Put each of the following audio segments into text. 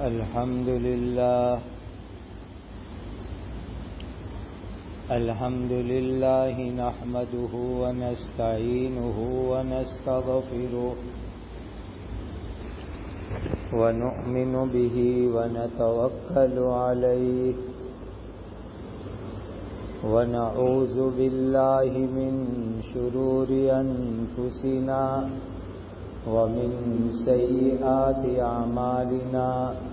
الحمد لله نحمده ونستعينه ونستغفره ونؤمن به ونتوكل عليه ونعوذ بالله من شرور أنفسنا ومن سيئات أعمالنا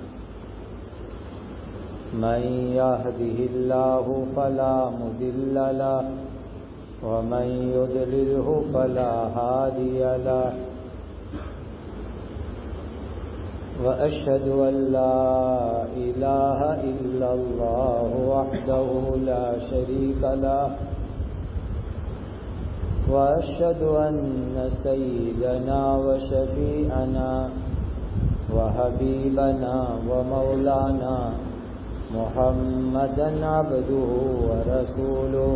من يهده الله فلا مضل له ومن يضلله فلا هادي له وأشهد أن لا إله إلا الله وحده لا شريك له وأشهد أن سيدنا وشفيعنا وحبيبنا ومولانا محمدا عبده ورسوله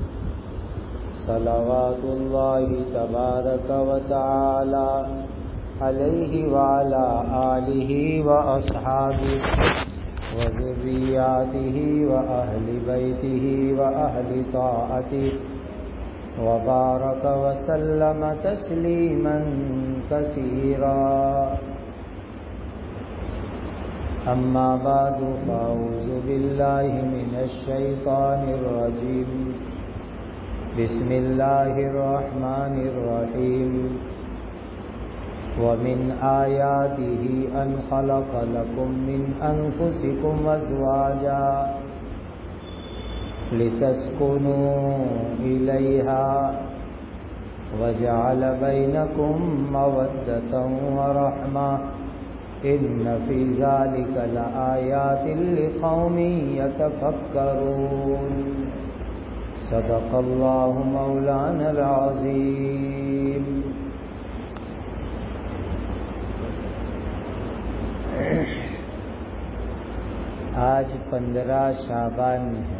صلوات الله تبارك وتعالى عليه وعلى آله وأصحابه وذرياته وأهل بيته وأهل طاعته وبارك وسلم تسليما كثيرا أما بعد فأعوذ بالله من الشيطان الرجيم بسم الله الرحمن الرحيم ومن آياته أن خلق لكم من أنفسكم أزواجا لتسكنوا إليها وجعل بينكم مودة ورحمة إن في ذلك لآيات لقوم يتفكرون صدق الله مولانا العظيم. آج 15 شعبان ہے،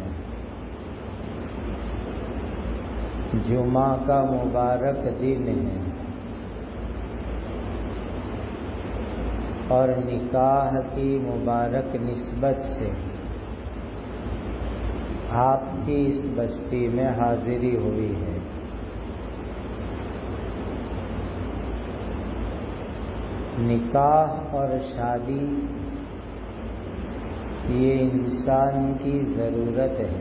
جمعہ کا مبارک دن ہے اور نکاح کی مبارک نسبت سے آپ کی اس بستی میں حاضری ہوئی ہے۔ نکاح اور شادی یہ انسان کی ضرورت ہے،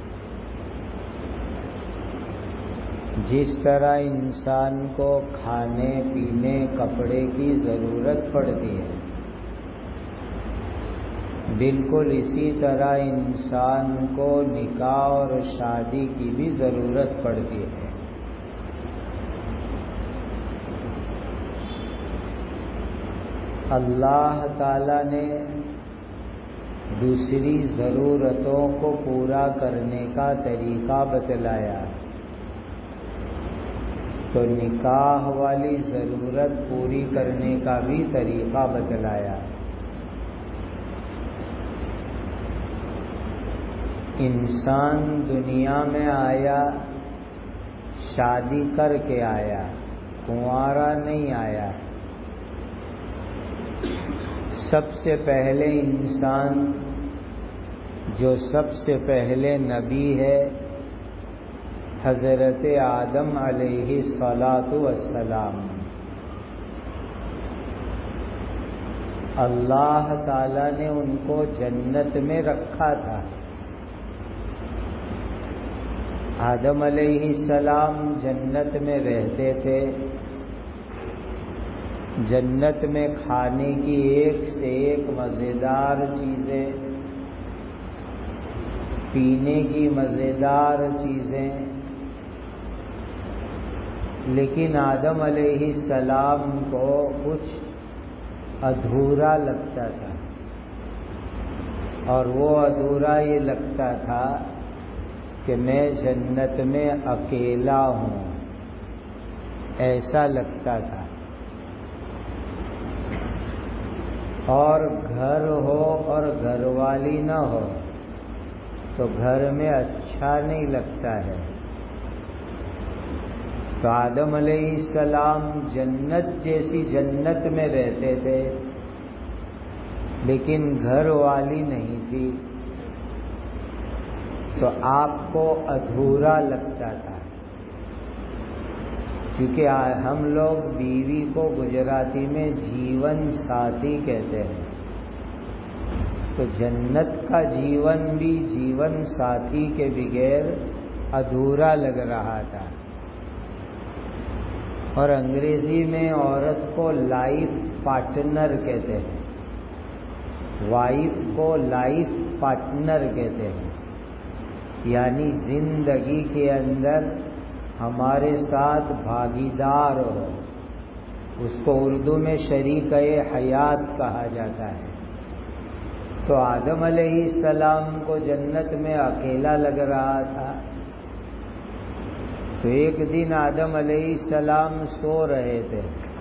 جس طرح انسان کو کھانے پینے کپڑے کی ضرورت پڑتی ہے، بالکل اسی طرح انسان کو نکاح اور شادی کی بھی ضرورت پڑتی ہے۔ اللہ تعالی نے دوسری ضرورتوں کو پورا کرنے کا طریقہ بتلایا، تو نکاح والی ضرورت پوری کرنے کا بھی طریقہ بتلایا۔ انسان دنیا میں آیا، شادی کر کے آیا، کنوارا نہیں آیا۔ سب سے پہلے انسان جو سب سے پہلے نبی ہے، حضرت آدم علیہ الصلاۃ والسلام، اللہ تعالی نے ان کو جنت میں رکھا تھا۔ آدم علیہ السلام جنت میں رہتے تھے، جنت میں کھانے کی ایک سے ایک مزیدار چیزیں، پینے کی مزیدار چیزیں، لیکن آدم علیہ السلام کو کچھ ادھورا لگتا تھا، اور وہ ادھورا یہ لگتا تھا کہ میں جنت میں اکیلا ہوں، ایسا لگتا تھا۔ اور گھر ہو اور گھر والی نہ ہو تو گھر میں اچھا نہیں لگتا ہے۔ تو آدم علیہ السلام جنت جیسی جنت میں رہتے تھے، لیکن گھر والی نہیں تھی تو آپ کو ادھورا لگتا تھا، کیونکہ ہم لوگ بیوی کو گجراتی میں جیون ساتھی کہتے ہیں، تو جنت کا جیون بھی جیون ساتھی کے بغیر ادھورا لگ رہا تھا۔ اور انگریزی میں عورت کو لائف پارٹنر کہتے ہیں، وائف کو لائف پارٹنر کہتے ہیں، یعنی زندگی کے اندر ہمارے ساتھ بھاگیدار ہو، اس کو اردو میں شریکہ حیات کہا جاتا ہے۔ تو آدم علیہ السلام کو جنت میں اکیلا لگ رہا تھا، تو ایک دن آدم علیہ السلام سو رہے تھے،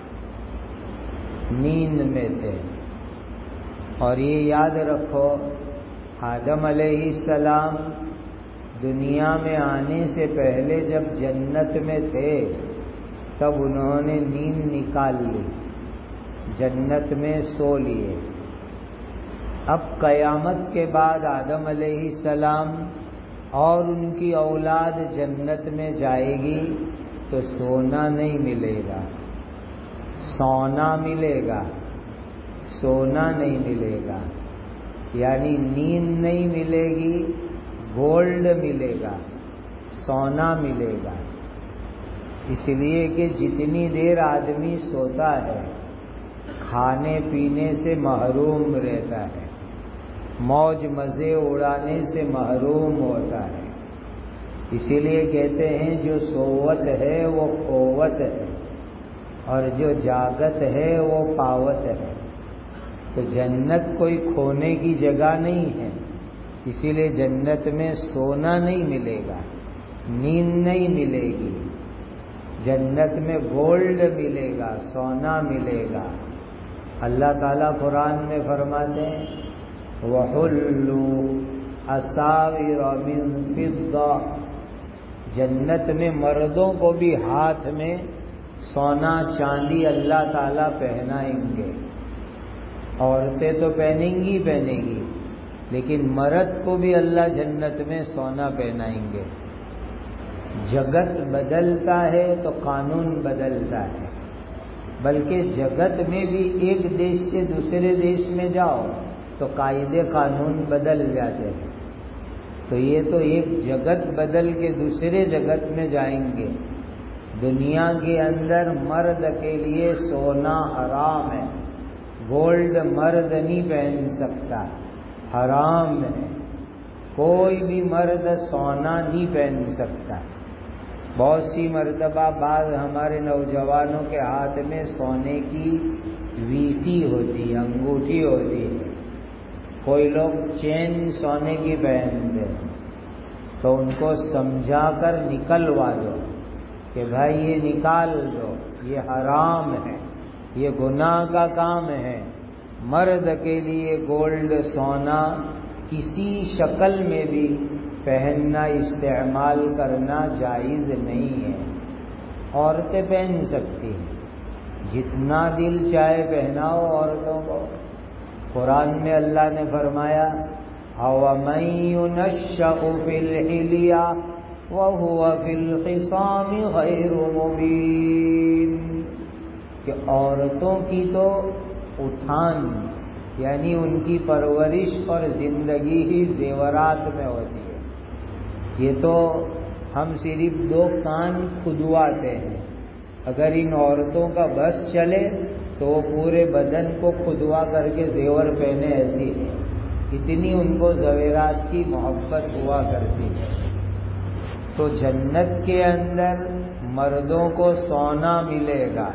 نیند میں تھے، اور یہ یاد رکھو آدم علیہ السلام دنیا میں آنے سے پہلے جب جنت میں تھے تب انہوں نے نیند نکال لی، جنت میں سو لیے۔ اب قیامت کے بعد آدم علیہ السلام اور ان کی اولاد جنت میں جائے گی تو سونا نہیں ملے گا، سونا ملے گا، سونا نہیں ملے گا، یعنی نیند نہیں ملے گی، گولڈ ملے گا، سونا ملے گا۔ اس لیے کہ جتنی دیر آدمی سوتا ہے کھانے پینے سے محروم رہتا ہے، موج مزے اڑانے سے محروم ہوتا ہے، اسی لیے کہتے ہیں جو سوت ہے وہ قوت ہے اور جو جاگت ہے وہ پاوت ہے۔ تو جنت کوئی کھونے کی جگہ نہیں ہے، اسی لیے جنت میں سونا نہیں ملے گا، نیند نہیں ملے گی، جنت میں گولڈ ملے گا، سونا ملے گا۔ اللہ تعالیٰ قرآن میں فرماتے ہیں وَحُلُّوا أَسَاوِرَ مِن فِضَّةٍ، جنت میں مردوں کو بھی ہاتھ میں سونا چاندی اللہ تعالیٰ پہنائیں گے، عورتیں تو پہنیں گی لیکن مرد کو بھی اللہ جنت میں سونا پہنائیں گے۔ جگت بدلتا ہے تو قانون بدلتا ہے، بلکہ جگت میں بھی ایک دیش سے دوسرے دیش میں جاؤ تو قاعدے قانون بدل جاتے ہیں۔ تو یہ تو ایک جگت بدل کے دوسرے جگت میں جائیں گے۔ دنیا کے اندر مرد کے لیے سونا حرام ہے، گولڈ مرد نہیں پہن سکتا، حرام ہے، کوئی بھی مرد سونا نہیں پہن سکتا۔ بہت سی مرتبہ بعض ہمارے نوجوانوں کے ہاتھ میں سونے کی ویٹی ہوتی ہے، انگوٹھی ہوتی ہے، کوئی لوگ چین سونے کی پہنتے ہیں، تو ان کو سمجھا کر نکلوا دو کہ بھائی یہ نکال دو، یہ حرام ہے، یہ گناہ کا کام ہے۔ مرد کے لیے گولڈ سونا کسی شکل میں بھی پہننا استعمال کرنا جائز نہیں ہے۔ عورتیں پہن سکتی ہیں، جتنا دل چاہے پہناؤ عورتوں کو۔ قرآن میں اللہ نے فرمایا أَوَمَن يُنَشَّأُ فِي الْحِلْيَةِ وَهُوَ فِي الْخِصَامِ غَيْرُ مُبِينٍ، کہ عورتوں کی تو اٹھان یعنی ان کی پرورش اور زندگی ہی زیورات میں ہوتی ہے۔ یہ تو ہم صرف 2 کان کھدواتے ہیں، اگر ان عورتوں کا بس چلے تو وہ پورے بدن کو کھدوا کر کے زیور پہنے، ایسی ہے، اتنی ان کو زیورات کی محبت ہوا کرتی ہے۔ تو جنت کے اندر مردوں کو سونا ملے گا،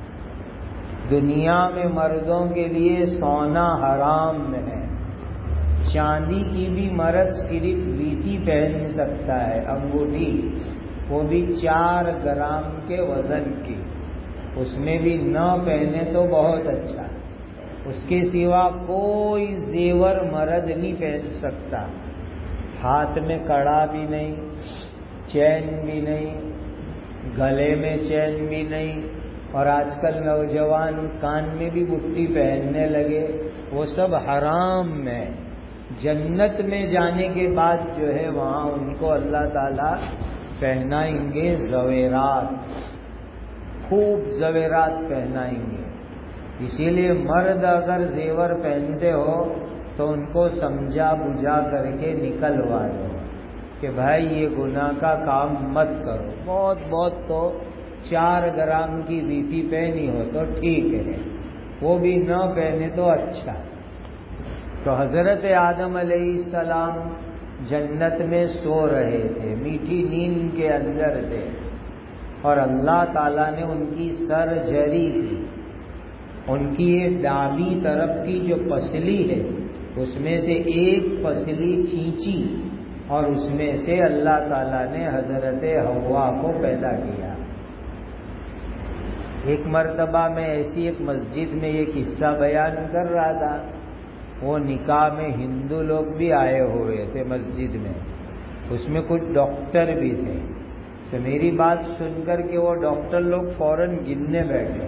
دنیا میں مردوں کے لیے سونا حرام ہے۔ چاندی کی بھی مرد صرف ویٹی پہن سکتا ہے، انگوٹھی، وہ بھی 4 گرام کے وزن کی، اس میں بھی نہ پہنے تو بہت اچھا، اس کے سوا کوئی زیور مرد نہیں پہن سکتا، ہاتھ میں کڑا بھی نہیں، چین بھی نہیں، گلے میں چین بھی نہیں، اور آج کل نوجوان کان میں بھی بٹی پہننے لگے وہ سب حرام میں. جنت میں جانے کے بعد جو ہے وہاں ان کو اللہ تعالیٰ پہنائیں گے زیورات، خوب زیورات پہنائیں گے. اسی لیے مرد اگر زیور پہنتے ہو تو ان کو سمجھا بجھا کر کے نکلوا دو کہ بھائی یہ گناہ کا کام مت کرو. بہت بہت تو 4 گرام کی بیٹی پہنی ہو تو ٹھیک ہے، وہ بھی نہ پہنے تو اچھا. تو حضرت آدم علیہ السلام جنت میں سو رہے تھے، میٹھی نیند کے اندر تھے، اور اللہ تعالیٰ نے ان کی سر جری کی. ان کی ایک دابی طرف کی جو پسلی ہے اس میں سے ایک پسلی کھینچی اور اس میں سے اللہ تعالیٰ نے حضرت حوا کو پیدا کیا. ایک مرتبہ میں ایسی ایک مسجد میں یہ قصہ بیان کر رہا تھا. وہ نکاح میں ہندو لوگ بھی آئے ہوئے تھے مسجد میں، اس میں کچھ ڈاکٹر بھی تھے. تو میری بات سن کر کے وہ ڈاکٹر لوگ فوراً گننے بیٹھے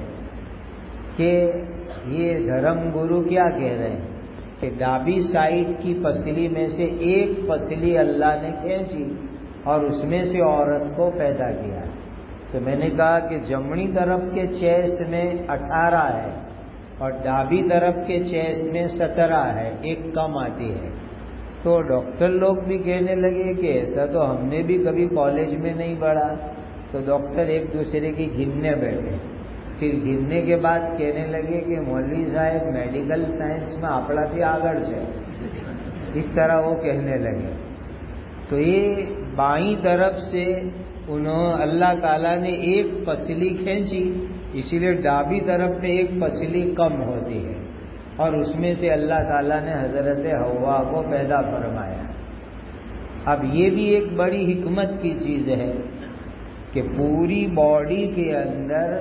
کہ یہ دھرم گرو کیا کہہ رہے ہیں کہ دابی سائڈ کی پسلی میں سے ایک پسلی اللہ نے کھینچی اور اس میں سے عورت کو پیدا کیا. تو میں نے کہا کہ جمنی طرف کے چیسٹ میں 18 ہے اور ڈابی طرف کے چیسٹ میں 17 ہے، ایک کم آتی ہے. تو ڈاکٹر لوگ بھی کہنے لگے کہ ایسا تو ہم نے بھی کبھی کالج میں نہیں پڑھا. تو ڈاکٹر ایک دوسرے کی گننے بیٹھے، پھر گننے کے بعد کہنے لگے کہ مولوی صاحب میڈیکل سائنس میں آپڑا بھی آگڑ ہے. اس طرح وہ کہنے لگے. تو یہ بائیں طرف سے اللہ تعالیٰ نے ایک پسلی کھینچی، اسی لیے ڈابی طرف میں ایک پسلی کم ہوتی ہے، اور اس میں سے اللہ تعالیٰ نے حضرت حوا کو پیدا فرمایا. اب یہ بھی ایک بڑی حکمت کی چیز ہے کہ پوری باڈی کے اندر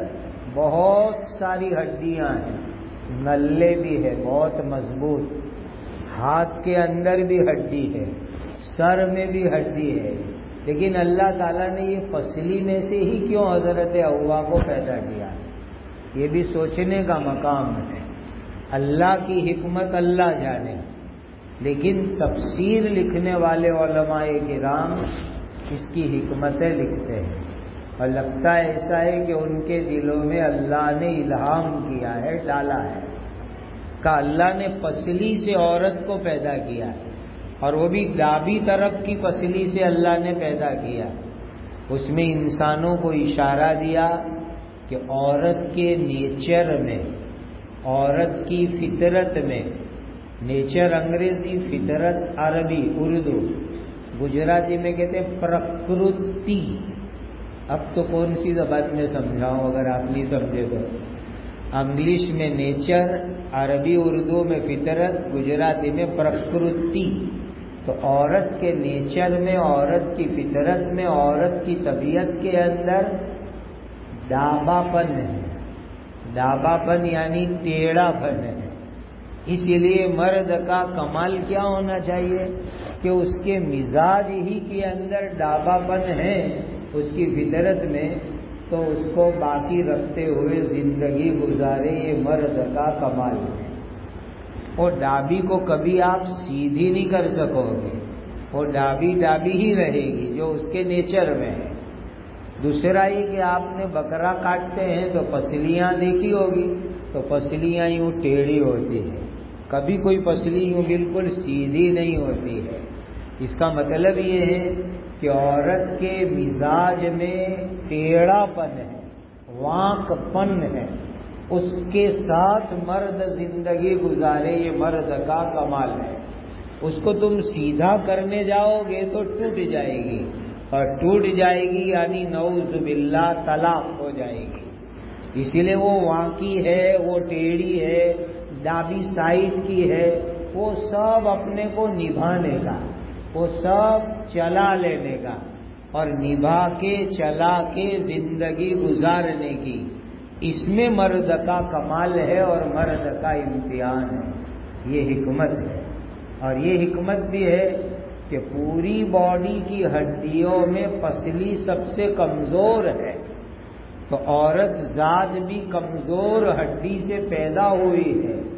بہت ساری ہڈیاں ہیں، نلے بھی ہے بہت مضبوط، ہاتھ کے اندر بھی ہڈی ہے، سر میں بھی ہڈی ہے، لیکن اللہ تعالیٰ نے یہ پسلی میں سے ہی کیوں حضرت حوا کو پیدا کیا؟ یہ بھی سوچنے کا مقام ہے. اللہ کی حکمت اللہ جانے، لیکن تفسیر لکھنے والے علماء کرام اس کی حکمتیں لکھتے ہیں، اور لگتا ہے ایسا ہے کہ ان کے دلوں میں اللہ نے الہام کیا ہے، ڈالا ہے کہ اللہ نے پسلی سے عورت کو پیدا کیا ہے، اور وہ بھی ڈابی طرف کی پسلی سے اللہ نے پیدا کیا. اس میں انسانوں کو اشارہ دیا کہ عورت کے نیچر میں، عورت کی فطرت میں، نیچر انگریزی، فطرت عربی، اردو، گجراتی میں کہتے ہیں پرکرتی. اب تو کون سی زبان میں سمجھاؤں اگر آپ نہیں سمجھے تو. انگلش میں نیچر، عربی اردو میں فطرت، گجراتی میں پرکرتی. تو عورت کے نیچر میں، عورت کی فطرت میں، عورت کی طبیعت کے اندر ڈابا پن ہے. ڈابا پن یعنی ٹیڑھا پن ہے. اسی لیے مرد کا کمال کیا ہونا چاہیے کہ اس کے مزاج ہی کے اندر ڈابا پن ہے، اس کی فطرت میں، تو اس کو باقی رکھتے ہوئے زندگی گزارے. یہ مرد کا کمال ہے. وہ ڈابی کو کبھی آپ سیدھی نہیں کر سکو گے، وہ ڈابی ڈابی ہی رہے گی جو اس کے نیچر میں ہے. دوسرا یہ کہ آپ نے بکرا کاٹتے ہیں تو پسلیاں دیکھی ہوگی، تو پسلیاں یوں ٹیڑھی ہوتی ہے، کبھی کوئی پسلی یوں بالکل سیدھی نہیں ہوتی ہے. اس کا مطلب یہ ہے کہ عورت کے مزاج میں ٹیڑھا پن ہے، وانک پن ہے، اس کے ساتھ مرد زندگی گزارے. یہ مرد کا کمال ہے. اس کو تم سیدھا کرنے جاؤ گے تو ٹوٹ جائے گی، اور ٹوٹ جائے گی یعنی نعوذ باللہ طلاق ہو جائے گی. اسی لیے وہ وانکی ہے، وہ ٹیڑھی ہے، ڈابی سائڈ کی ہے، وہ سب اپنے کو نبھانے کا، وہ سب چلا لینے کا، اور نبھا کے چلا کے زندگی گزارنے کی. اس میں مرد کا کمال ہے اور مرد کا امتحان ہے. یہ حکمت ہے. اور یہ حکمت بھی ہے کہ پوری باڈی کی ہڈیوں میں پسلی سب سے کمزور ہے، تو عورت ذات بھی کمزور ہڈی سے پیدا ہوئی ہے.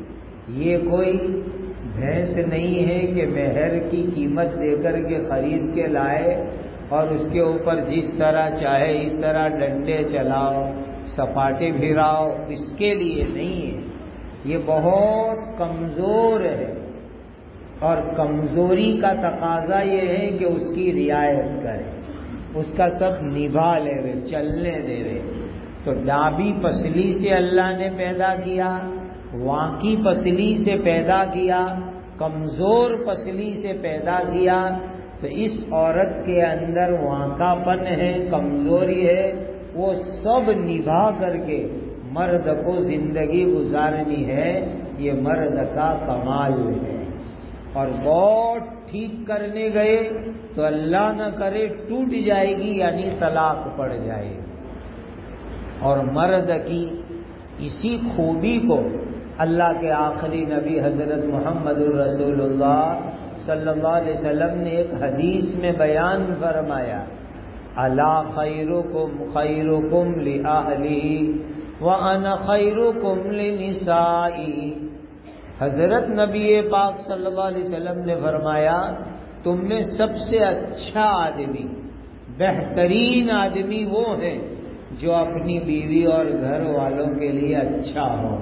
یہ کوئی بھینس نہیں ہے کہ مہر کی قیمت دے کر کے خرید کے لائے اور اس کے اوپر جس طرح چاہے اس طرح ڈنڈے چلاؤ سپاٹے پھراؤ، اس کے لیے نہیں ہے. یہ بہت کمزور ہے اور کمزوری کا تقاضا یہ ہے کہ اس کی رعایت کرے، اس کا سب نبھا لے وے، چلنے دے وے. تو ڈابی پسلی سے اللہ نے پیدا کیا، وانکی پسلی سے پیدا کیا، کمزور پسلی سے پیدا کیا. تو اس عورت کے اندر وانکا پن ہے، کمزوری ہے، وہ سب نبھا کر کے مرد کو زندگی گزارنی ہے. یہ مرد کا کمال ہے. اور بہت ٹھیک کرنے گئے تو اللہ نہ کرے ٹوٹ جائے گی، یعنی طلاق پڑ جائے گی. اور مرد کی اسی خوبی کو اللہ کے آخری نبی حضرت محمد الرسول اللہ صلی اللہ علیہ وسلم نے ایک حدیث میں بیان فرمایا، الا خیرکم خیرکم لأہلی وانا خیرکم لنسائی. حضرت نبی پاک صلی اللہ علیہ وسلم نے فرمایا، تم میں سب سے اچھا آدمی، بہترین آدمی وہ ہے جو اپنی بیوی اور گھر والوں کے لیے اچھا ہو.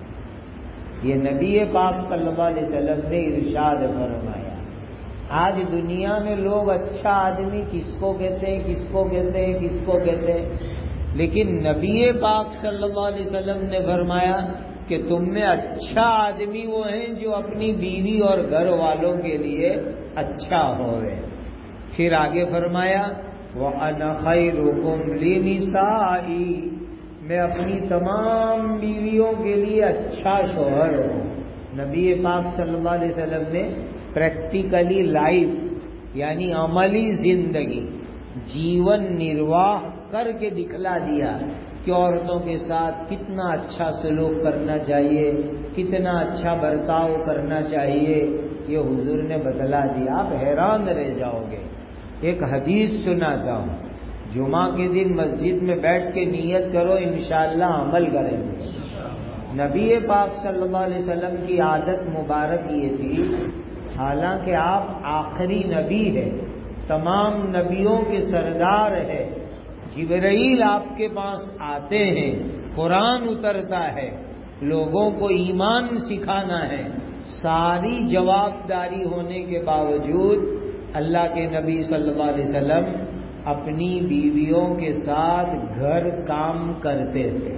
یہ نبی پاک صلی اللہ علیہ وسلم نے ارشاد فرمایا. آج دنیا میں لوگ اچھا آدمی کس کو کہتے ہیں، کس کو کہتے ہیں، کس کو کہتے ہیں، لیکن نبی پاک صلی اللہ علیہ وسلم نے فرمایا کہ تم میں اچھا آدمی وہ ہیں جو اپنی بیوی اور گھر والوں کے لیے اچھا ہوئے. پھر آگے فرمایا وَأَنَا خَيْرُكُمْ لِنِسَائِي، میں اپنی تمام بیویوں کے لیے اچھا شوہر ہوں. نبی پاک صلی اللہ علیہ وسلم نے پریکٹیکلی لائف یعنی عملی زندگی جیون نرواہ کر کے دکھلا دیا کہ عورتوں کے ساتھ کتنا اچھا سلوک کرنا چاہیے، کتنا اچھا برتاؤ کرنا چاہیے. یہ حضور نے بتلا دیا، آپ حیران رہ جاؤ گے. ایک حدیث سناتا ہوں، جمعہ کے دن مسجد میں بیٹھ کے نیت کرو، انشاءاللہ عمل کریں گے. نبی پاک صلی اللہ علیہ وسلم کی عادت مبارک یہ تھی، حالانکہ آپ آخری نبی ہے، تمام نبیوں کے سردار ہے، جبرائیل آپ کے پاس آتے ہیں، قرآن اترتا ہے، لوگوں کو ایمان سکھانا ہے، ساری جوابداری ہونے کے باوجود اللہ کے نبی صلی اللہ علیہ وسلم اپنی بیویوں کے ساتھ گھر کام کرتے تھے.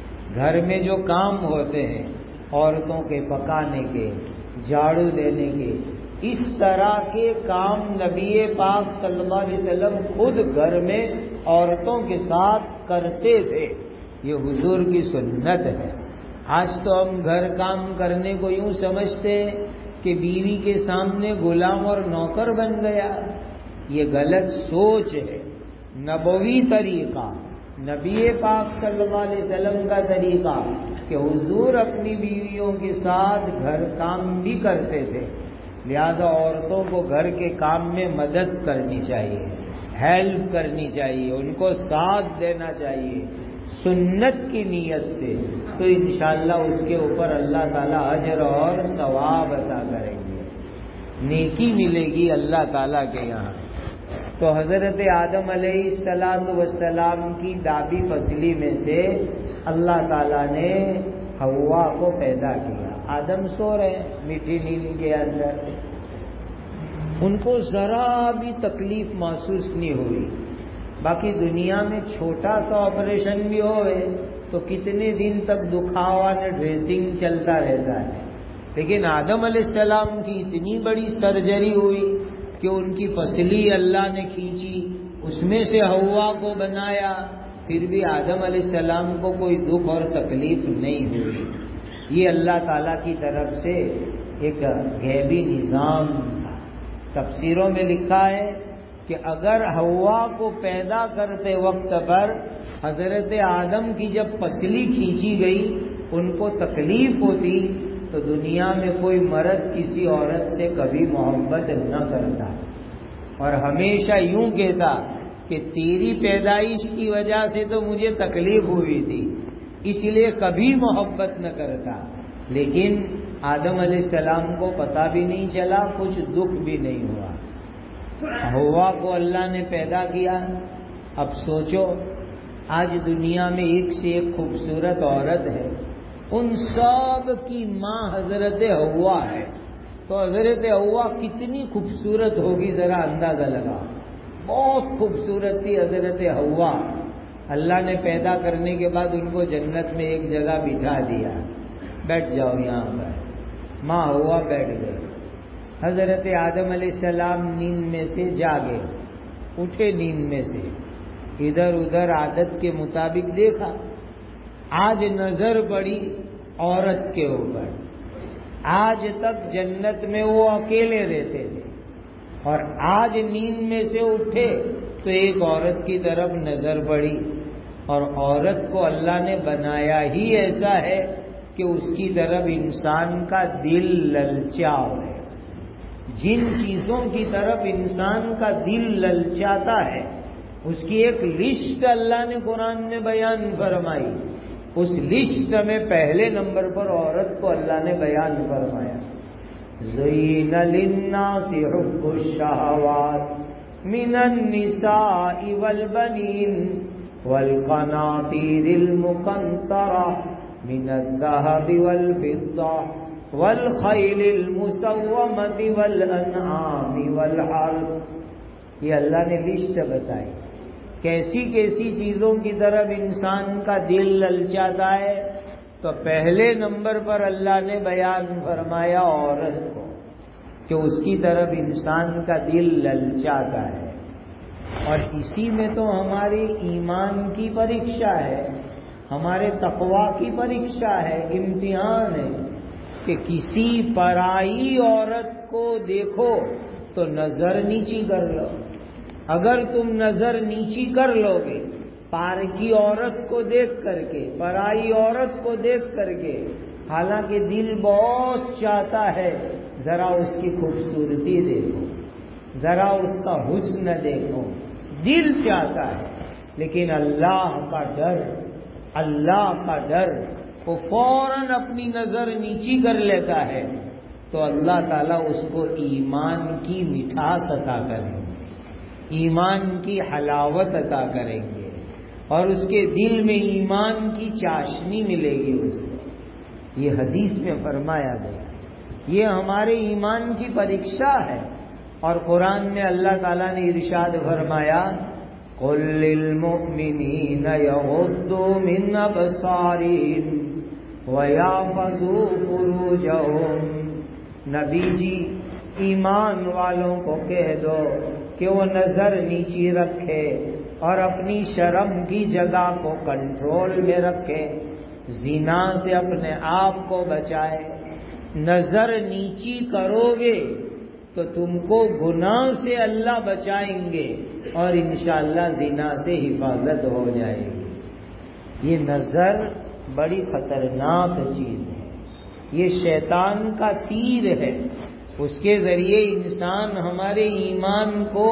گھر میں جو کام ہوتے ہیں عورتوں کے پکانے کے، جھاڑو دینے کے، اس طرح کے کام نبی پاک صلی اللہ علیہ وسلم خود گھر میں عورتوں کے ساتھ کرتے تھے. یہ حضور کی سنت ہے. آج تو ہم گھر کام کرنے کو یوں سمجھتے کہ بیوی کے سامنے غلام اور نوکر بن گیا. یہ غلط سوچ ہے. نبوی طریقہ، نبی پاک صلی اللہ علیہ وسلم کا طریقہ کہ حضور اپنی بیویوں کے ساتھ گھر کام بھی کرتے تھے، لہذا عورتوں کو گھر کے کام میں مدد کرنی چاہیے، ہیلپ کرنی چاہیے، ان کو ساتھ دینا چاہیے سنت کی نیت سے. تو انشاءاللہ اس کے اوپر اللہ تعالیٰ اجر اور ثواب عطا کریں گے، نیکی ملے گی اللہ تعالیٰ کے یہاں. تو حضرت آدم علیہ السلام کی دابی پسلی میں سے اللہ تعالیٰ نے حوا کو پیدا کیا. آدم سو رہے میٹھی نیند کے اندر، ان کو ذرا بھی تکلیف محسوس نہیں ہوئی. باقی دنیا میں چھوٹا سا آپریشن بھی ہوئے تو کتنے دن تک دکھاوا نے ڈریسنگ چلتا رہتا ہے، لیکن آدم علیہ السلام کی اتنی بڑی سرجری ہوئی کہ ان کی پسلی اللہ نے کھینچی، اس میں سے حوا کو بنایا، پھر بھی آدم علیہ السلام کو کوئی دکھ اور تکلیف نہیں ہوئی. یہ اللہ تعالیٰ کی طرف سے ایک غیبی نظام تھا. تفسیروں میں لکھا ہے کہ اگر حوا کو پیدا کرتے وقت پر حضرت آدم کی جب پسلی کھینچی گئی ان کو تکلیف ہوتی تو دنیا میں کوئی مرد کسی عورت سے کبھی محبت نہ کرتا اور ہمیشہ یوں کہتا کہ تیری پیدائش کی وجہ سے تو مجھے تکلیف ہوئی تھی، اس لیے کبھی محبت نہ کرتا. لیکن آدم علیہ السلام کو پتہ بھی نہیں چلا، کچھ دکھ بھی نہیں ہوا۔ ہوا کو اللہ نے پیدا کیا۔ اب سوچو، آج دنیا میں ایک سے ایک خوبصورت عورت ہے، ان سب کی ماں حضرت حوا ہے، تو حضرت حوا کتنی خوبصورت ہوگی ذرا اندازہ لگا۔ بہت خوبصورت تھی حضرت حوا۔ اللہ نے پیدا کرنے کے بعد ان کو جنت میں ایک جگہ بٹھا دیا، بیٹھ جاؤ یہاں پر۔ ماں حوا بیٹھ گئی۔ حضرت آدم علیہ السلام نیند میں سے جاگے، اٹھے نیند میں سے، ادھر ادھر عادت کے مطابق دیکھا، آج نظر پڑی عورت کے اوپر۔ آج تک جنت میں وہ اکیلے رہتے تھے، اور آج نیند میں سے اٹھے تو ایک عورت کی طرف نظر پڑی، اور عورت کو اللہ نے بنایا ہی ایسا ہے کہ اس کی طرف انسان کا دل للچاؤ ہے۔ جن چیزوں کی طرف انسان کا دل للچاتا ہے اس کی ایک لسٹ اللہ نے قرآن میں بیان فرمائی۔ اس لسٹ میں پہلے نمبر پر عورت کو اللہ نے بیان فرمایا، زین للناس حب الشہوات من النساء والبنین والقناطیر المقنطرہ من الذهب والفضة والخیل المسومۃ والانعام والحرث۔ یہ اللہ نے لسٹ بتائی، کیسی کیسی چیزوں کی طرف انسان کا دل للچاتا ہے۔ تو پہلے نمبر پر اللہ نے بیان فرمایا عورت کو کہ اس کی طرف انسان کا دل للچاتا ہے۔ اور اسی میں تو ہماری ایمان کی پریکشا ہے، ہمارے تقوی کی پریکشا ہے، امتحان ہے کہ کسی پرائی عورت کو دیکھو تو نظر نیچی کر لو۔ اگر تم نظر نیچی کر لو گے پار کی عورت کو دیکھ کر کے، پرائی عورت کو دیکھ کر کے، حالانکہ دل بہت چاہتا ہے ذرا اس کی خوبصورتی دیکھو، ذرا اس کا حسن دیکھو، دل چاہتا ہے، لیکن اللہ کا ڈر، اللہ کا ڈر وہ فوراً اپنی نظر نیچی کر لیتا ہے، تو اللہ تعالیٰ اس کو ایمان کی مٹھاس عطا کریں گے، ایمان کی حلاوت عطا کریں گے، اور اس کے دل میں ایمان کی چاشنی ملے گی اس کو۔ یہ حدیث میں فرمایا گیا، یہ ہمارے ایمان کی پریکشا ہے۔ اور قرآن میں اللہ تعالیٰ نے ارشاد فرمایا، قُل لِّلْمُؤْمِنِينَ يَغُضُّوا مِنْ أَبْصَارِهِمْ وَيَحْفَظُوا فُرُوجَهُمْ۔ نبی جی ایمان والوں کو کہہ دو کہ وہ نظر نیچی رکھے اور اپنی شرم کی جگہ کو کنٹرول میں رکھے، زنا سے اپنے آپ کو بچائے۔ نظر نیچی کرو گے تو تم کو گناہ سے اللہ بچائیں گے، اور انشاءاللہ زنا سے حفاظت ہو جائے گی۔ یہ نظر بڑی خطرناک چیز ہے، یہ شیطان کا تیر ہے، اس کے ذریعے انسان ہمارے ایمان کو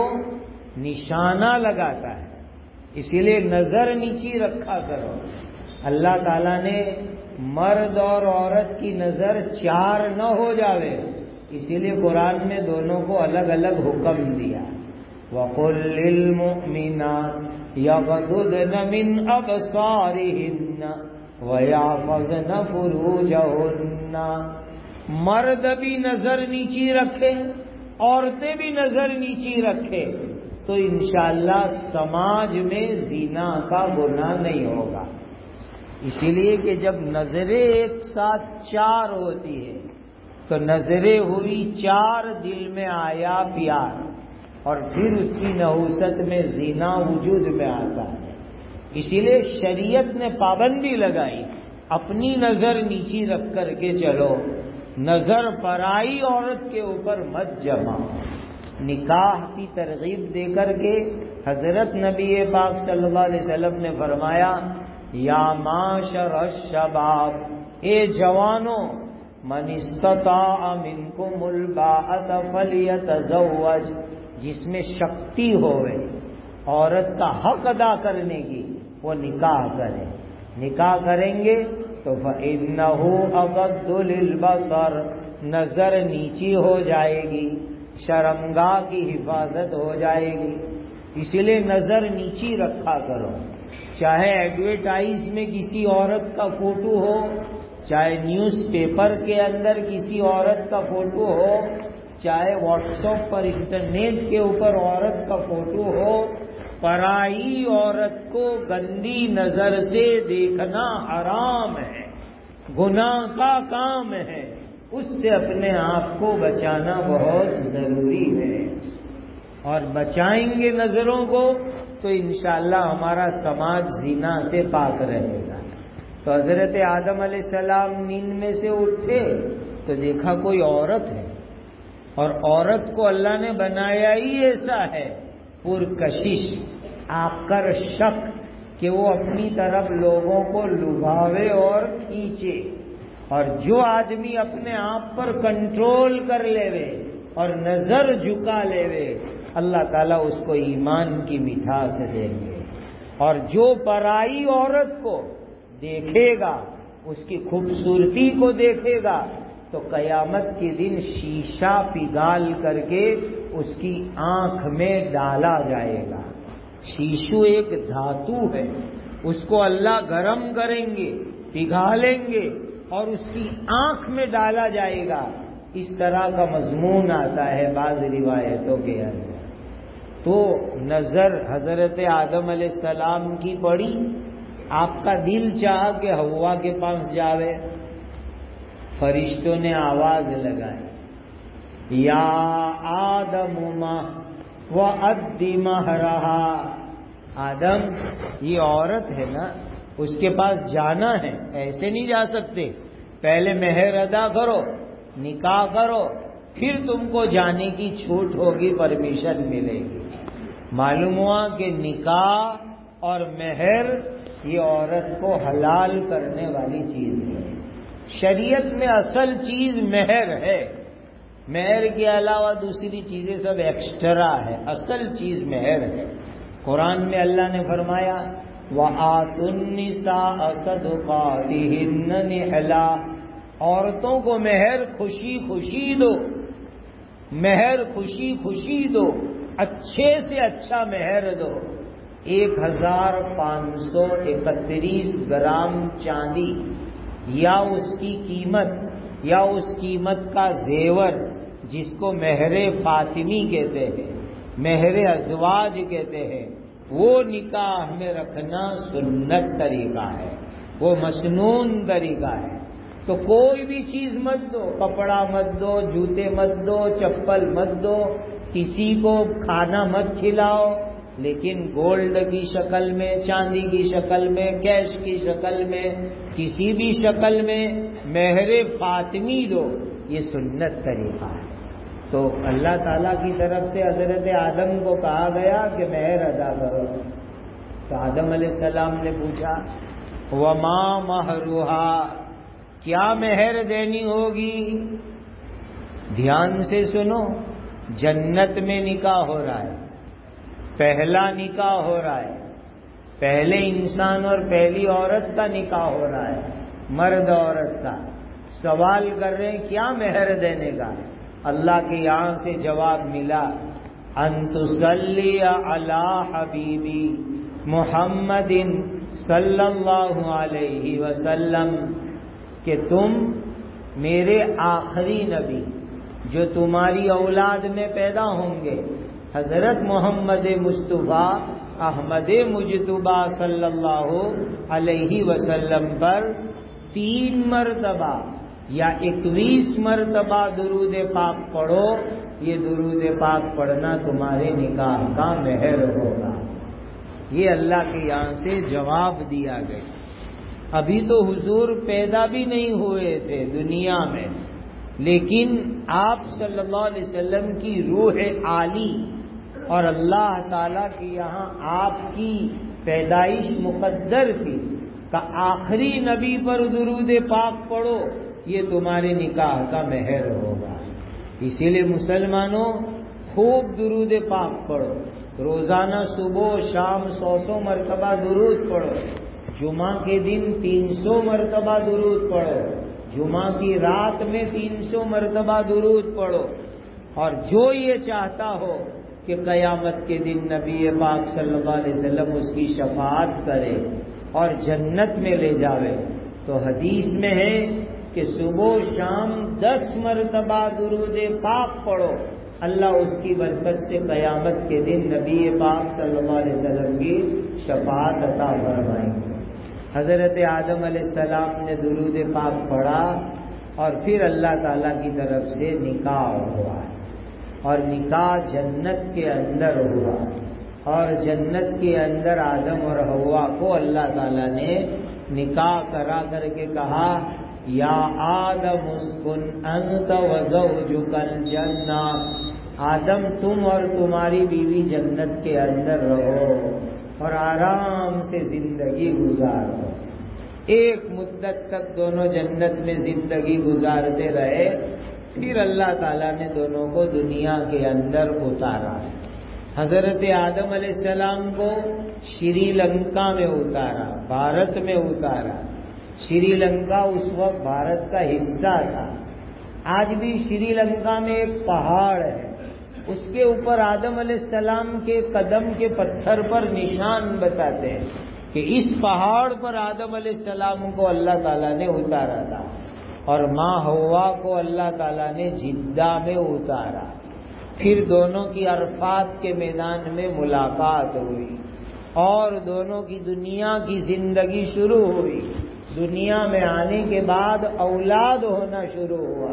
نشانہ لگاتا ہے۔ اسی لیے نظر نیچی رکھا کرو۔ اللہ تعالیٰ نے مرد اور عورت کی نظر چار نہ ہو جاوے، اسی لیے قرآن میں دونوں کو الگ الگ حکم دیا۔ وَقُل لِّلْمُؤْمِنَاتِ يَغْضُضْنَ مِنْ أَبْصَارِهِنَّ وَيَحْفَظْنَ فُرُوجَهُنَّ۔ مرد بھی نظر نیچی رکھے، عورتیں بھی نظر نیچی رکھے، تو انشاءاللہ سماج میں زنا کا گناہ نہیں ہوگا۔ اسی لیے کہ جب نظریں ایک ساتھ چار ہوتی ہے تو نظریں ہوئی چار، دل میں آیا پیار، اور پھر اس کی نحوست میں زنا وجود میں آتا ہے۔ اسی لیے شریعت نے پابندی لگائی، اپنی نظر نیچی رکھ کر کے چلو، نظر پرائی عورت کے اوپر مت جماؤ۔ نکاح کی ترغیب دے کر کے حضرت نبی پاک صلی اللہ علیہ وسلم نے فرمایا، یا معاشر الشباب، اے جوانوں، من استطاع منکم الباءۃ فلیتزوج، جس میں شکتی ہوئے عورت کا حق ادا کرنے کی وہ نکاح کرے۔ نکاح کریں گے تو فَإِنَّهُ أَغَضُّ لِلْبَصَرِ، نظر نیچی ہو جائے گی، شرمگاہ کی حفاظت ہو جائے گی، اس لیے نظر نیچی رکھا کرو۔ چاہے ایڈورٹائز میں کسی عورت کا فوٹو ہو، چاہے نیوز پیپر کے اندر کسی عورت کا فوٹو ہو، چاہے واٹس ایپ پر انٹرنیٹ کے اوپر عورت کا فوٹو ہو، پرائی عورت کو گندی نظر سے دیکھنا حرام ہے، گناہ کا کام ہے، اس سے اپنے آپ کو بچانا بہت ضروری ہے۔ اور بچائیں گے نظروں کو تو انشاءاللہ ہمارا سماج زنا سے پاک رہے گا۔ تو حضرت آدم علیہ السلام نیند میں سے اٹھے تو دیکھا کوئی عورت ہے، اور عورت کو اللہ نے بنایا ہی ایسا ہے، پرکشش، آکرشک، کہ وہ اپنی طرف لوگوں کو لبھاوے اور کھینچے۔ اور جو آدمی اپنے آپ پر کنٹرول کر لے اور نظر جھکا لے، اللہ تعالیٰ اس کو ایمان کی مٹھاس دیں گے۔ اور جو پرائی عورت کو دیکھے گا، اس کی خوبصورتی کو دیکھے گا، تو قیامت کے دن شیشہ پگھال کر کے اس کی آنکھ میں ڈالا جائے گا۔ شیشو ایک دھاتو ہے، اس کو اللہ گرم کریں گے، پگھالیں گے اور اس کی آنکھ میں ڈالا جائے گا۔ اس طرح کا مضمون آتا ہے بعض روایتوں کے اندر۔ تو نظر حضرت آدم علیہ السلام کی پڑی، آپ کا دل چاہا کہ حوا کے پاس جاوے، فرشتوں نے آواز لگائی، یا آدم وَأَدِّ مَهْرَهَا، آدم یہ عورت ہے نا، اس کے پاس جانا ہے، ایسے نہیں جا سکتے، پہلے مہر ادا کرو، نکاح کرو، پھر تم کو جانے کی چھوٹ ہوگی، پرمیشن ملے گی۔ معلوم ہوا کہ نکاح اور مہر یہ عورت کو حلال کرنے والی چیز ہے۔ شریعت میں اصل چیز مہر ہے، مہر کے علاوہ دوسری چیزیں سب ایکسٹرا ہے، اصل چیز مہر ہے۔ قرآن میں اللہ نے فرمایا وَآتُوا النِّسَاءَ صَدُقَاتِهِنَّ نِحْلًا، عورتوں کو مہر خوشی خوشی دو، مہر خوشی خوشی دو، اچھے سے اچھا مہر دو۔ 1531 گرام چاندی یا اس کی قیمت یا اس قیمت کا زیور، جس کو مہر فاطمی کہتے ہیں، مہر ازواج کہتے ہیں، وہ نکاح میں رکھنا سنت طریقہ ہے، وہ مسنون طریقہ ہے۔ تو کوئی بھی چیز مت دو، کپڑا مت دو، جوتے مت دو، چپل مت دو، کسی کو کھانا مت کھلاؤ، لیکن گولڈ کی شکل میں، چاندی کی شکل میں، کیش کی شکل میں، کسی بھی شکل میں مہر فاطمی دو، یہ سنت طریقہ ہے۔ تو اللہ تعالیٰ کی طرف سے حضرت آدم کو کہا گیا کہ مہر ادا کرو۔ تو آدم علیہ السلام نے پوچھا وما مہرها، کیا مہر دینی ہوگی؟ دھیان سے سنو، جنت میں نکاح ہو رہا ہے، پہلا نکاح ہو رہا ہے، پہلے انسان اور پہلی عورت کا نکاح ہو رہا ہے، مرد عورت کا۔ سوال کر رہے ہیں کیا مہر دینے کا؟ اللہ کے یہاں سے جواب ملا ان تصلی علی حبیبی محمد صلی اللہ علیہ وسلم، کہ تم میرے آخری نبی جو تمہاری اولاد میں پیدا ہوں گے، حضرت محمد مصطفیٰ احمد مجتبیٰ صلی اللہ علیہ وسلم پر 3 مرتبہ یا 21 مرتبہ درود پاک پڑھو، یہ درود پاک پڑھنا تمہارے نکاح کا مہر ہوگا۔ یہ اللہ کے یہاں سے جواب دیا گیا۔ ابھی تو حضور پیدا بھی نہیں ہوئے تھے دنیا میں، لیکن آپ صلی اللہ علیہ وسلم کی روح عالی اور اللہ تعالیٰ کے یہاں آپ کی پیدائش مقدر تھی کہ آخری نبی پر درود پاک پڑھو، یہ تمہارے نکاح کا مہر ہوگا۔ اسی لیے مسلمانوں خوب درود پاک پڑھو، روزانہ صبح و شام 100 مرتبہ درود پڑھو، جمعہ کے دن 300 مرتبہ درود پڑھو، جمعہ کی رات میں 300 مرتبہ درود پڑھو، اور جو یہ چاہتا ہو کہ قیامت کے دن نبی پاک صلی اللہ علیہ وسلم اس کی شفاعت کرے اور جنت میں لے جاوے، تو حدیث میں ہے کہ صبح و شام 10 مرتبہ درود پاک پڑھو، اللہ اس کی برکت سے قیامت کے دن نبی پاک صلی اللہ علیہ وسلم کی شفاعت عطا فرمائیں گے۔ حضرت آدم علیہ السلام نے درود پاک پڑھا اور پھر اللہ تعالیٰ کی طرف سے نکاح ہوا، اور نکاح جنت کے اندر ہوا، اور جنت کے اندر آدم اور حوا کو اللہ تعالیٰ نے نکاح کرا کر کے کہا یا آدم اسکن انت وزوجک الجنہ، آدم تم اور تمہاری بیوی جنت کے اندر رہو اور آرام سے زندگی گزارو۔ ایک مدت تک دونوں جنت میں زندگی گزارتے رہے، پھر اللہ تعالیٰ نے دونوں کو دنیا کے اندر اتارا۔ حضرت آدم علیہ السلام کو شری لنکا میں اتارا، بھارت میں اتارا۔ شری لنکا اس وقت بھارت کا حصہ تھا۔ آج بھی شری لنکا میں ایک پہاڑ ہے، اس کے اوپر آدم علیہ السلام کے قدم کے پتھر پر نشان بتاتے ہیں کہ اس پہاڑ پر آدم علیہ السلام کو اللہ تعالیٰ نے اتارا تھا، اور ماں حوا کو اللہ تعالیٰ نے جدہ میں اتارا۔ پھر دونوں کی عرفات کے میدان میں ملاقات ہوئی اور دونوں کی دنیا کی زندگی شروع ہوئی۔ دنیا میں آنے کے بعد اولاد ہونا شروع ہوا،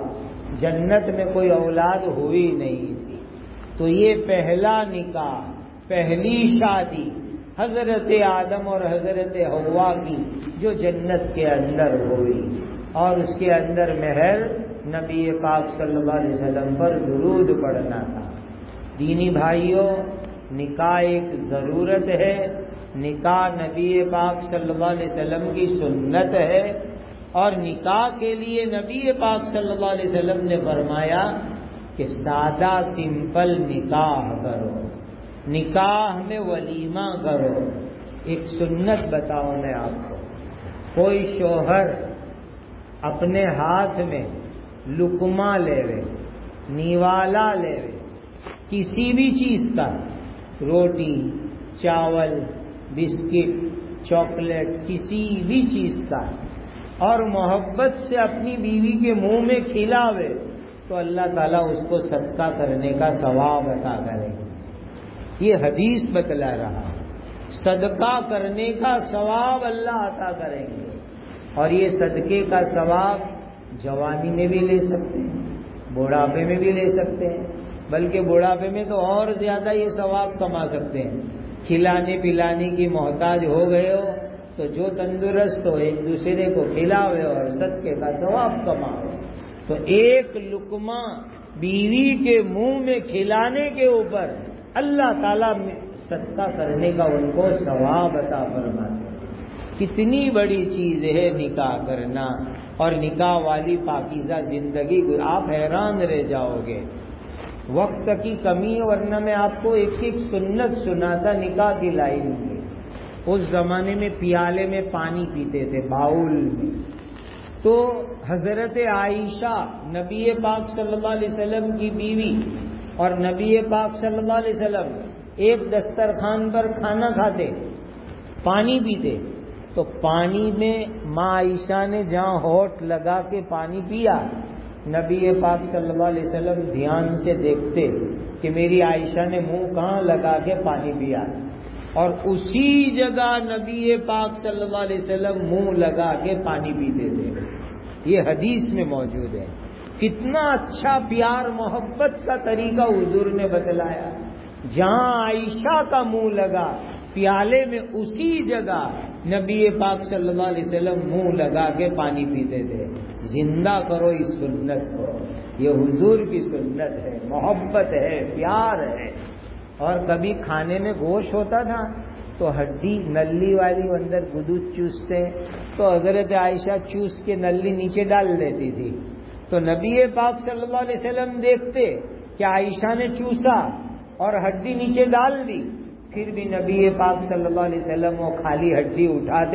جنت میں کوئی اولاد ہوئی نہیں تھی، تو یہ پہلا نکاح، پہلی شادی حضرت آدم اور حضرت حوا کی جو جنت کے اندر ہوئی، اور اس کے اندر مہر نبی پاک صلی اللہ علیہ وسلم پر درود پڑھنا تھا۔ دینی بھائیوں، نکاح ایک ضرورت ہے، نکاح نبی پاک صلی اللہ علیہ وسلم کی سنت ہے، اور نکاح کے لیے نبی پاک صلی اللہ علیہ وسلم نے فرمایا کہ سادہ سمپل نکاح کرو، نکاح میں ولیمہ کرو۔ ایک سنت بتاؤ میں آپ کو، کوئی شوہر اپنے ہاتھ میں لقمہ لے وے، نیوالا لے وے، کسی بھی چیز کا، روٹی، چاول، بسکٹ، چاکلیٹ، کسی بھی چیز کا، اور محبت سے اپنی بیوی کے منہ میں کھلاوے، تو اللہ تعالیٰ اس کو صدقہ کرنے کا ثواب عطا کرے گا۔ یہ حدیث بتلا رہا، صدقہ کرنے کا ثواب اللہ عطا کریں گے، اور یہ صدقے کا ثواب جوانی میں بھی لے سکتے ہیں، بوڑھاپے میں بھی لے سکتے ہیں، بلکہ بوڑھاپے میں تو اور زیادہ یہ ثواب کما سکتے ہیں۔ کھلانے پلانے کی محتاج ہو گئے ہو تو جو تندرست ہو ایک دوسرے کو کھلاوے اور صدقے کا ثواب کماؤ۔ تو ایک لقمہ بیوی کے منہ میں کھلانے کے اوپر اللہ تعالیٰ صدقہ کرنے کا ان کو ثواب عطا فرماتے۔ کتنی بڑی چیز ہے نکاح کرنا، اور نکاح والی پاکیزہ زندگی، آپ حیران رہ جاؤ گے۔ وقت کی کمی، ورنہ میں آپ کو ایک ایک سنت سناتا نکاح کی لائن میں۔ اس زمانے میں پیالے میں پانی پیتے تھے، باؤل میں۔ تو حضرت عائشہ نبی پاک صلی اللہ علیہ وسلم کی بیوی اور نبی پاک صلی اللہ علیہ وسلم ایک دسترخوان پر کھانا کھاتے، پانی پیتے، تو پانی میں ماں عائشہ نے جہاں ہونٹ لگا کے پانی پیا، نبی پاک صلی اللہ علیہ وسلم دھیان سے دیکھتے کہ میری عائشہ نے منہ کہاں لگا کے پانی پیا، اور اسی جگہ نبی پاک صلی اللہ علیہ وسلم منہ لگا کے پانی پیتے تھے۔ یہ حدیث میں موجود ہے۔ کتنا اچھا پیار محبت کا طریقہ حضور نے بتلایا، جہاں عائشہ کا منہ لگا پیالے میں اسی جگہ نبی پاک صلی اللہ علیہ وسلم منہ لگا کے پانی پیتے تھے۔ زندہ کرو اس سنت کو، یہ حضور کی سنت ہے، محبت ہے، پیار ہے۔ اور کبھی کھانے میں گوشت ہوتا تھا تو ہڈی نلی والی اندر گدود چوستے، تو حضرت عائشہ چوس کے نلی نیچے ڈال دیتی تھی، تو نبی پاک صلی اللہ علیہ وسلم دیکھتے کہ عائشہ نے چوسا اور ہڈی نیچے ڈال دی، پھر بھی نبی پاک صلی اللہ علیہ وسلم وہ خالی ہڈی اٹھاتے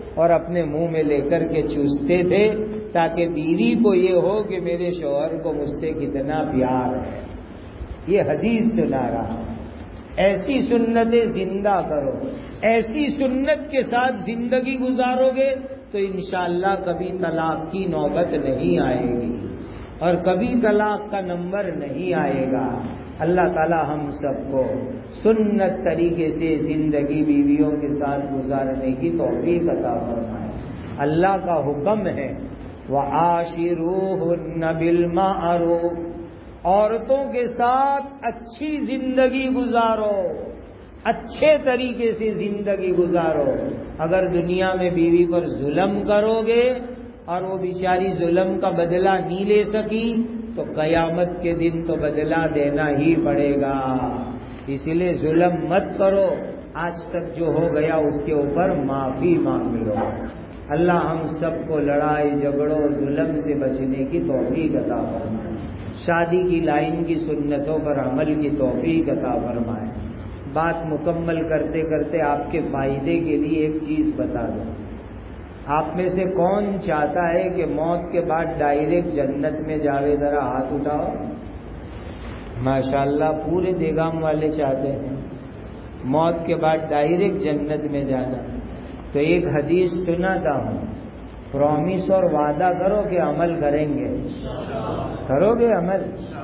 اور اپنے منہ میں لے کر کے چوستے تھے تاکہ بیوی کو یہ ہو کہ میرے شوہر کو مجھ سے کتنا پیار ہے. یہ حدیث سنا رہا ہوں. ایسی سنتیں زندہ کرو. ایسی سنت کے ساتھ زندگی گزارو گے تو انشاءاللہ کبھی طلاق کی نوبت نہیں آئے گی اور کبھی طلاق کا نمبر نہیں آئے گا. اللہ تعالی ہم سب کو سنت طریقے سے زندگی بیویوں کے ساتھ گزارنے کی توفیق عطا فرمائے. اللہ کا حکم ہے وَعَاشِرُوهُنَّ بِالْمَعْرُوفِ، عورتوں کے ساتھ اچھی زندگی گزارو، اچھے طریقے سے زندگی گزارو. اگر دنیا میں بیوی پر ظلم کرو گے اور وہ بیچاری ظلم کا بدلہ نہیں لے سکی تو قیامت کے دن تو بدلہ دینا ہی پڑے گا. اس لیے ظلم مت کرو. آج تک جو ہو گیا اس کے اوپر معافی مانگ لو. اللہ ہم سب کو لڑائی جھگڑوں ظلم سے بچنے کی توفیق عطا فرمائے. شادی کی لائن کی سنتوں پر عمل کی توفیق عطا فرمائے. بات مکمل کرتے کرتے آپ کے فائدے کے لیے ایک چیز بتا دوں. آپ میں سے کون چاہتا ہے کہ موت کے بعد ڈائریکٹ جنت میں جاوے؟ ذرا ہاتھ اٹھاؤ. ماشاءاللہ پورے دیگام والے چاہتے ہیں موت کے بعد ڈائریکٹ جنت میں جانا. تو ایک حدیث سناتا ہوں، پرومس اور وعدہ کرو کہ عمل کریں گے. کرو گے عمل؟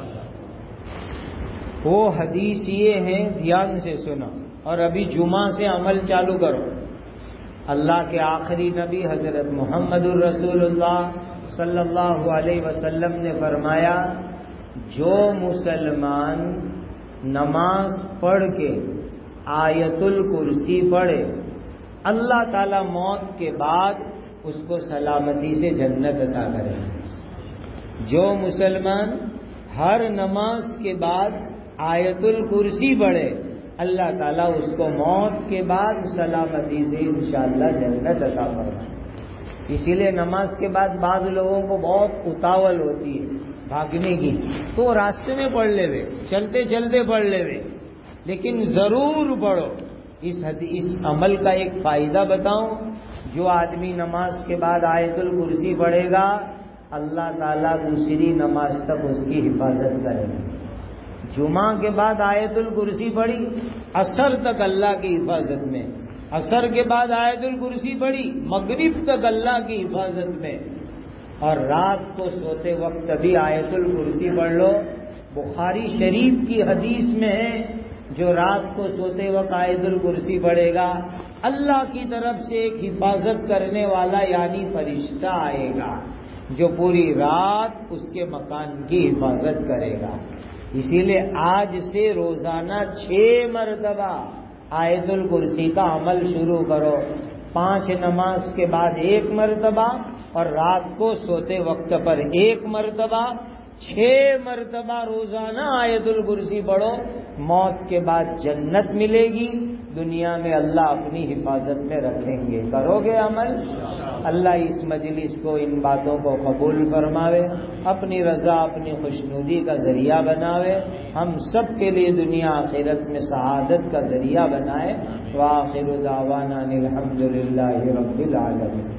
وہ حدیث یہ ہے، دھیان سے سنا اور ابھی جمعہ سے عمل چالو کرو. اللہ کے آخری نبی حضرت محمد الرسول اللہ صلی اللہ علیہ وسلم نے فرمایا، جو مسلمان نماز پڑھ کے آیت الکرسی پڑھے اللہ تعالی موت کے بعد اس کو سلامتی سے جنت عطا کرے. جو مسلمان ہر نماز کے بعد آیت الکرسی پڑھے اللہ تعالیٰ اس کو موت کے بعد سلامتی سے انشاءاللہ جنت عطا فرمائے. اسی لیے نماز کے بعد بعض لوگوں کو بہت اتاول ہوتی ہے بھاگنے کی، تو راستے میں پڑھ لے وے، چلتے چلتے پڑھ لے وے، لیکن ضرور پڑھو. اس عمل کا ایک فائدہ بتاؤں. جو آدمی نماز کے بعد آیت الکرسی پڑھے گا اللہ تعالیٰ دوسری نماز تک اس کی حفاظت کرے گا. جمعہ کے بعد آیت الکرسی پڑھی، عصر تک اللہ کی حفاظت میں. عصر کے بعد آیت الکرسی پڑھی، مغرب تک اللہ کی حفاظت میں. اور رات کو سوتے وقت بھی آیت الکرسی پڑھ لو. بخاری شریف کی حدیث میں ہے جو رات کو سوتے وقت آیت الکرسی پڑھے گا اللہ کی طرف سے ایک حفاظت کرنے والا یعنی فرشتہ آئے گا جو پوری رات اس کے مکان کی حفاظت کرے گا. اسی لیے آج سے روزانہ 6 مرتبہ آیت الکرسی کا عمل شروع کرو. 5 نماز کے بعد 1 مرتبہ اور رات کو سوتے وقت پر 1 مرتبہ. 6 مرتبہ روزانہ آیت الکرسی پڑھو. موت کے بعد جنت ملے گی، دنیا میں اللہ اپنی حفاظت میں رکھیں گے. کرو گے عمل؟ اللہ اس مجلس کو ان باتوں کو قبول فرماوے، اپنی رضا اپنی خوشنودی کا ذریعہ بناوے، ہم سب کے لیے دنیا آخرت میں سعادت کا ذریعہ بنائے. وآخر دعوانا الحمدللہ رب العالمین.